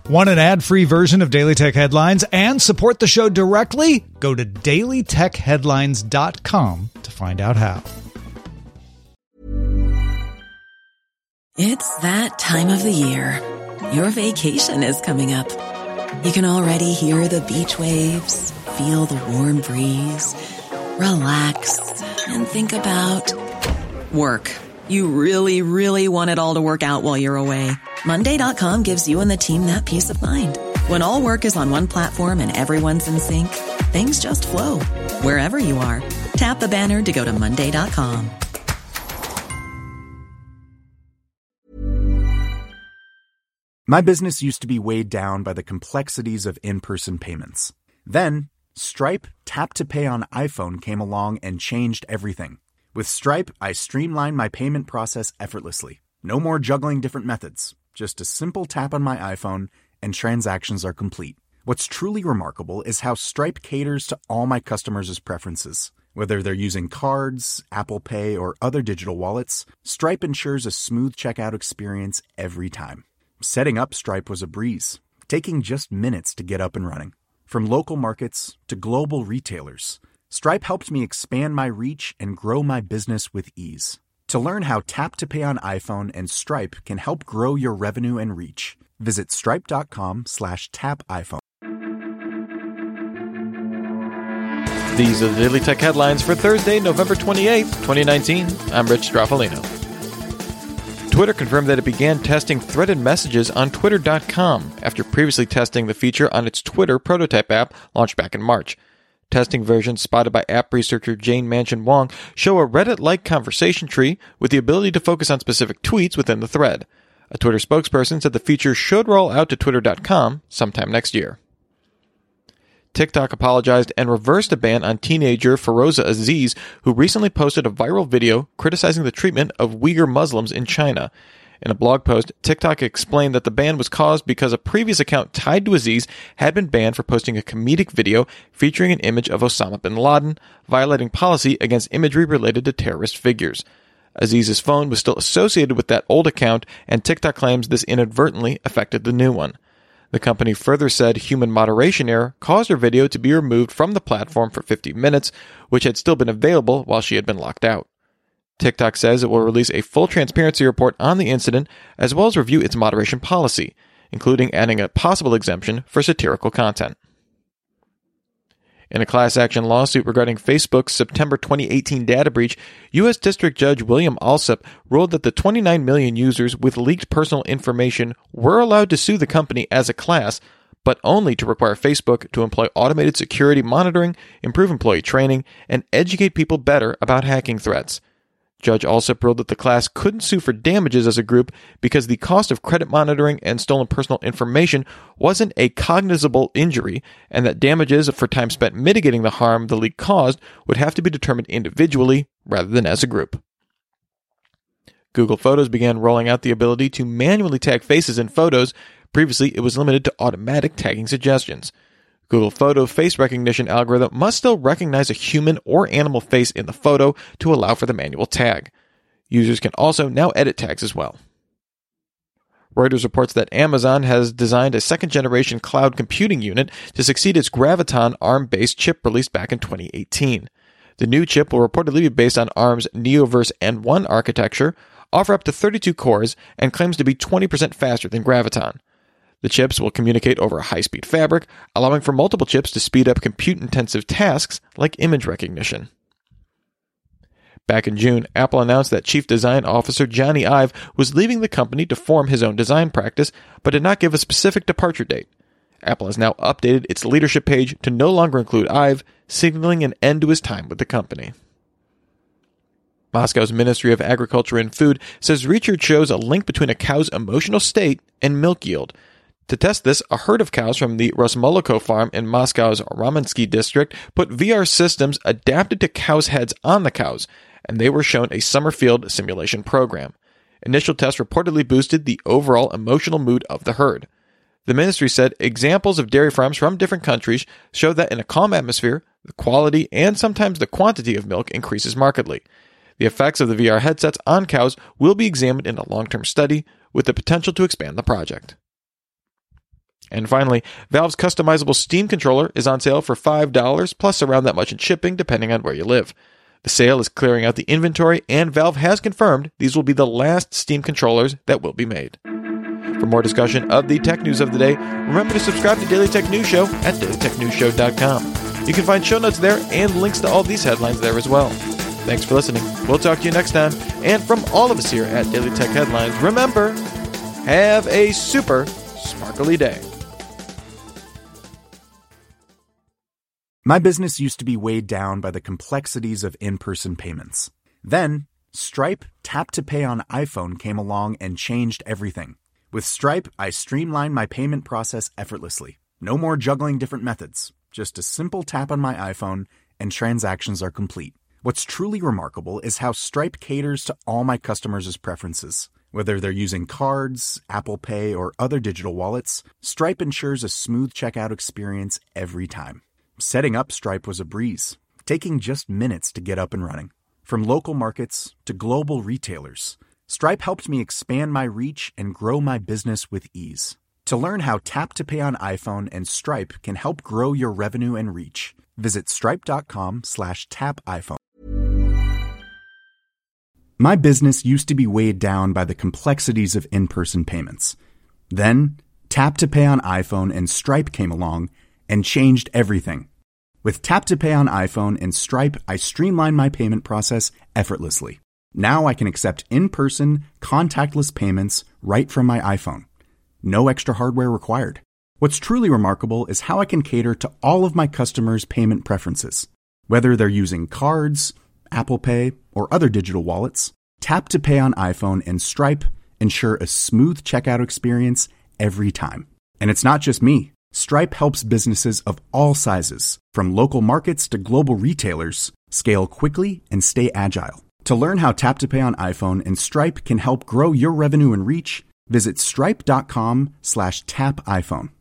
Want an ad-free version of Daily Tech Headlines and support the show directly? Go to dailytechheadlines.com to find out how. It's that time of the year. Your vacation is coming up. You can already hear the beach waves, feel the warm breeze, relax, and think about work. You really, really want it all to work out while you're away. Monday.com gives you and the team that peace of mind. When all work is on one platform and everyone's in sync, things just flow. Wherever you are, tap the banner to go to Monday.com. My business used to be weighed down by the complexities of in-person payments. Then, Stripe Tap to Pay on iPhone came along and changed everything. With Stripe, I streamlined my payment process effortlessly. No more juggling different methods. Just a simple tap on my iPhone and transactions are complete. What's truly remarkable is how Stripe caters to all my customers' preferences. Whether they're using cards, Apple Pay, or other digital wallets, Stripe ensures a smooth checkout experience every time. Setting up Stripe was a breeze, taking just minutes to get up and running. From local markets to global retailers, Stripe helped me expand my reach and grow my business with ease. To learn how Tap to Pay on iPhone and Stripe can help grow your revenue and reach, visit stripe.com/tapiphone. These are the Daily Tech Headlines for Thursday, November 28th, 2019. I'm Rich Straffolino. Twitter confirmed that it began testing threaded messages on Twitter.com after previously testing the feature on its Twitter prototype app launched back in March. Testing versions spotted by app researcher Jane Manchun Wong show a Reddit-like conversation tree with the ability to focus on specific tweets within the thread. A Twitter spokesperson said the feature should roll out to Twitter.com sometime next year. TikTok apologized and reversed a ban on teenager Feroza Aziz, who recently posted a viral video criticizing the treatment of Uyghur Muslims in China. In a blog post, TikTok explained that the ban was caused because a previous account tied to Aziz had been banned for posting a comedic video featuring an image of Osama bin Laden, violating policy against imagery related to terrorist figures. Aziz's phone was still associated with that old account, and TikTok claims this inadvertently affected the new one. The company further said human moderation error caused her video to be removed from the platform for 50 minutes, which had still been available while she had been locked out. TikTok says it will release a full transparency report on the incident, as well as review its moderation policy, including adding a possible exemption for satirical content. In a class action lawsuit regarding Facebook's September 2018 data breach, U.S. District Judge William Alsup ruled that the 29 million users with leaked personal information were allowed to sue the company as a class, but only to require Facebook to employ automated security monitoring, improve employee training, and educate people better about hacking threats. Judge Alsup ruled that the class couldn't sue for damages as a group because the cost of credit monitoring and stolen personal information wasn't a cognizable injury, and that damages for time spent mitigating the harm the leak caused would have to be determined individually rather than as a group. Google Photos began rolling out the ability to manually tag faces in photos. Previously, it was limited to automatic tagging suggestions. Google Photo face recognition algorithm must still recognize a human or animal face in the photo to allow for the manual tag. Users can also now edit tags as well. Reuters reports that Amazon has designed a second-generation cloud computing unit to succeed its Graviton ARM-based chip released back in 2018. The new chip will reportedly be based on ARM's Neoverse N1 architecture, offer up to 32 cores, and claims to be 20% faster than Graviton. The chips will communicate over a high-speed fabric, allowing for multiple chips to speed up compute-intensive tasks like image recognition. Back in June, Apple announced that Chief Design Officer Johnny Ive was leaving the company to form his own design practice, but did not give a specific departure date. Apple has now updated its leadership page to no longer include Ive, signaling an end to his time with the company. Moscow's Ministry of Agriculture and Food says research shows a link between a cow's emotional state and milk yield. To test this, a herd of cows from the Rosmoloko farm in Moscow's Ramansky district put VR systems adapted to cows' heads on the cows, and they were shown a summer field simulation program. Initial tests reportedly boosted the overall emotional mood of the herd. The ministry said examples of dairy farms from different countries show that in a calm atmosphere, the quality and sometimes the quantity of milk increases markedly. The effects of the VR headsets on cows will be examined in a long-term study with the potential to expand the project. And finally, Valve's customizable Steam controller is on sale for $5 plus around that much in shipping depending on where you live. The sale is clearing out the inventory, and Valve has confirmed these will be the last Steam controllers that will be made. For more discussion of the tech news of the day, remember to subscribe to Daily Tech News Show at dailytechnewsshow.com. You can find show notes there and links to all these headlines there as well. Thanks for listening. We'll talk to you next time. And from all of us here at Daily Tech Headlines, remember, have a super sparkly day. My business used to be weighed down by the complexities of in-person payments. Then, Stripe Tap to Pay on iPhone came along and changed everything. With Stripe, I streamlined my payment process effortlessly. No more juggling different methods. Just a simple tap on my iPhone and transactions are complete. What's truly remarkable is how Stripe caters to all my customers' preferences. Whether they're using cards, Apple Pay, or other digital wallets, Stripe ensures a smooth checkout experience every time. Setting up Stripe was a breeze, taking just minutes to get up and running. From local markets to global retailers, Stripe helped me expand my reach and grow my business with ease. To learn how Tap to Pay on iPhone and Stripe can help grow your revenue and reach, visit stripe.com/tapiphone. My business used to be weighed down by the complexities of in-person payments. Then, Tap to Pay on iPhone and Stripe came along and changed everything. With Tap to Pay on iPhone and Stripe, I streamlined my payment process effortlessly. Now I can accept in-person, contactless payments right from my iPhone. No extra hardware required. What's truly remarkable is how I can cater to all of my customers' payment preferences. Whether they're using cards, Apple Pay, or other digital wallets, Tap to Pay on iPhone and Stripe ensure a smooth checkout experience every time. And it's not just me. Stripe helps businesses of all sizes, from local markets to global retailers, scale quickly and stay agile. To learn how Tap to Pay on iPhone and Stripe can help grow your revenue and reach, visit stripe.com/tapiphone.